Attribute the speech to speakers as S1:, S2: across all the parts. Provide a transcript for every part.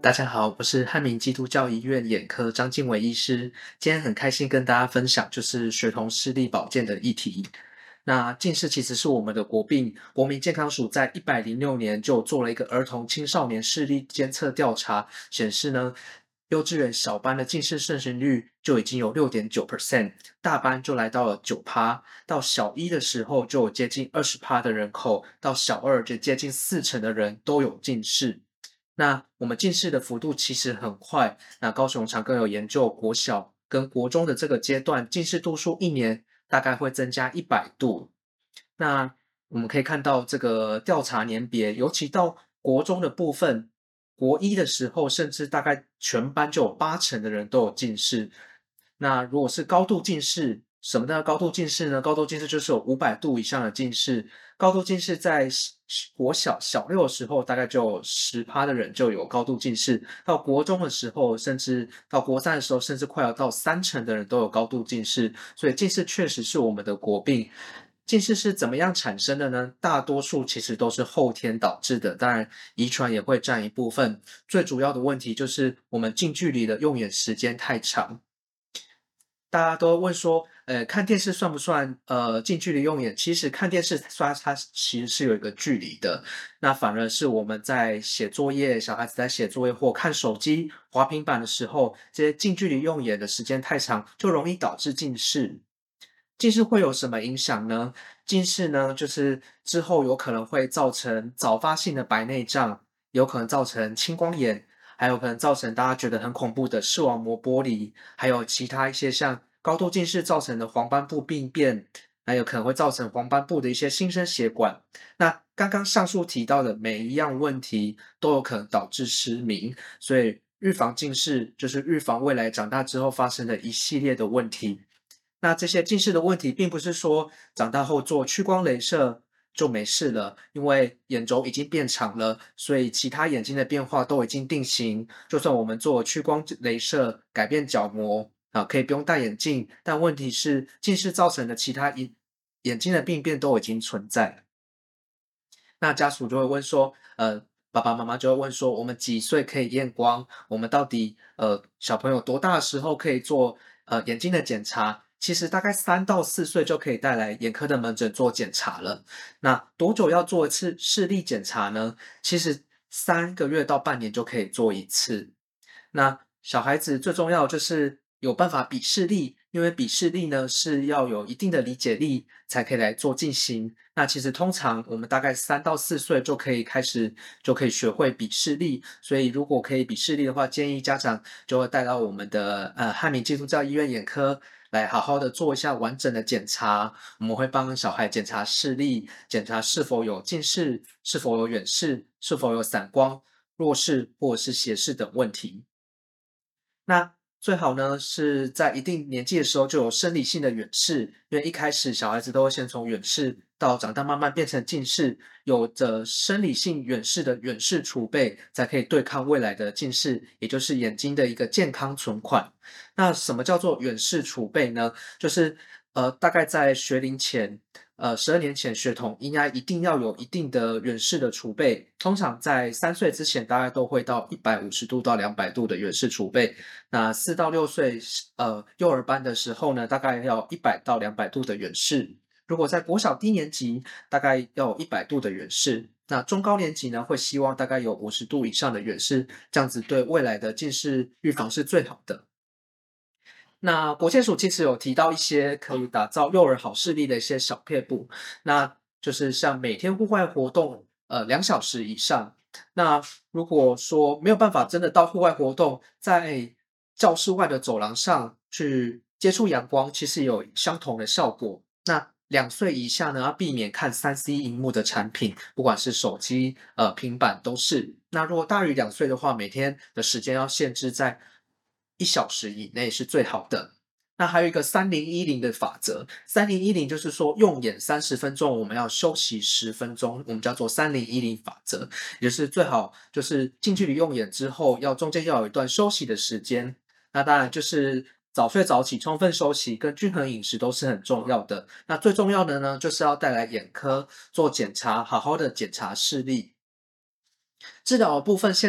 S1: 大家好，我是汉民基督教医院眼科张敬伟医师。今天很开心跟大家分享就是学童视力保健的议题。那近视其实是我们的国病，国民健康署在106年就做了一个儿童青少年视力监测调查，显示呢，幼稚园小班的近视盛行率就已经有6.9%，大班就来到了9%，到小一的时候就有接近20%的人口，到小二就接近40%的人都有近视。那我们近视的幅度其实很快，那高雄长庚有研究国小跟国中的这个阶段，近视度数一年大概会增加100度。那我们可以看到这个调查年别，尤其到国中的部分，国一的时候，甚至大概全班就有80%的人都有近视。那如果是高度近视，什么叫高度近视呢？高度近视就是有500度以上的近视。高度近视在国小小六的时候，大概就有10%的人就有高度近视，到国中的时候，甚至到国三的时候，甚至快要到30%的人都有高度近视。所以近视确实是我们的国病。近视是怎么样产生的呢？大多数其实都是后天导致的，当然遗传也会占一部分。最主要的问题就是我们近距离的用眼时间太长。大家都问说，看电视算不算近距离用眼？其实看电视它其实是有一个距离的，那反而是我们在写作业，小孩子在写作业或看手机、滑平板的时候，这些近距离用眼的时间太长，就容易导致近视。近视会有什么影响呢？近视呢，就是之后有可能会造成早发性的白内障，有可能造成青光眼，还有可能造成大家觉得很恐怖的视网膜剥离，还有其他一些像高度近视造成的黄斑部病变，还有可能会造成黄斑部的一些新生血管。那刚刚上述提到的每一样问题都有可能导致失明，所以预防近视就是预防未来长大之后发生的一系列的问题。那这些近视的问题，并不是说长大后做屈光雷射就没事了，因为眼轴已经变长了，所以其他眼睛的变化都已经定型。就算我们做屈光雷射改变角膜啊，可以不用戴眼镜，但问题是近视造成的其他眼睛的病变都已经存在。那家属就会问说，爸爸妈妈就会问说，我们几岁可以验光？我们到底小朋友多大的时候可以做眼睛的检查？其实大概3到4岁就可以带来眼科的门诊做检查了。那多久要做一次视力检查呢？其实3个月到半年就可以做一次。那小孩子最重要就是有办法比视力，因为比视力呢是要有一定的理解力才可以来做进行。那其实通常我们大概3到4岁就可以开始就可以学会比视力，所以如果可以比视力的话，建议家长就会带到我们的汉民基督教医院眼科来好好的做一下完整的检查。我们会帮小孩检查视力，检查是否有近视，是否有远视，是否有散光、弱视或者是斜视等问题。那最好呢，是在一定年纪的时候就有生理性的远视，因为一开始小孩子都会先从远视到长大慢慢变成近视，有着生理性远视的远视储备，才可以对抗未来的近视，也就是眼睛的一个健康存款。那什么叫做远视储备呢？就是大概在学龄前12年前血统应该一定要有一定的远视的储备，通常在3岁之前大概都会到150度到200度的远视储备。那4到6岁幼儿班的时候呢，大概要100到200度的远视。如果在国小低年级，大概要有100度的远视。那中高年级呢，会希望大概有50度以上的远视，这样子对未来的近视预防是最好的。那国健署其实有提到一些可以打造幼儿好视力的一些小撇步，那就是像每天户外活动2小时以上。那如果说没有办法真的到户外活动，在教室外的走廊上去接触阳光，其实有相同的效果。那2岁以下呢，要避免看3C 荧幕的产品，不管是手机、平板都是。那如果大于2岁的话，每天的时间要限制在1小时以内是最好的。那还有一个3010的法则3010就是说用眼30分钟，我们要休息10分钟，我们叫做3010法则，也就是最好就是近距离用眼之后，中间要有一段休息的时间。那当然就是早睡早起、充分休息跟均衡饮食都是很重要的。那最重要的呢，就是要带来眼科做检查，好好的检查视力。治疗的部分现在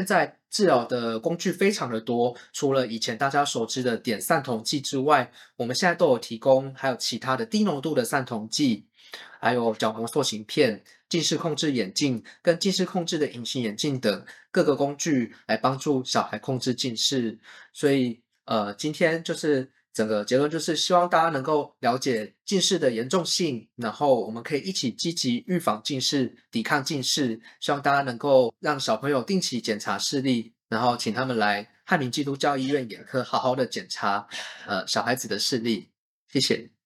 S1: 治疗的工具非常的多，除了以前大家熟知的碘散瞳剂之外，我们现在都有提供还有其他的低浓度的散瞳剂，还有角膜塑形片、近视控制眼镜跟近视控制的隐形眼镜等各个工具来帮助小孩控制近视。所以，今天就是整个结论就是希望大家能够了解近视的严重性，然后我们可以一起积极预防近视、抵抗近视。希望大家能够让小朋友定期检查视力，然后请他们来翰林基督教医院眼科好好的检查，小孩子的视力。谢谢。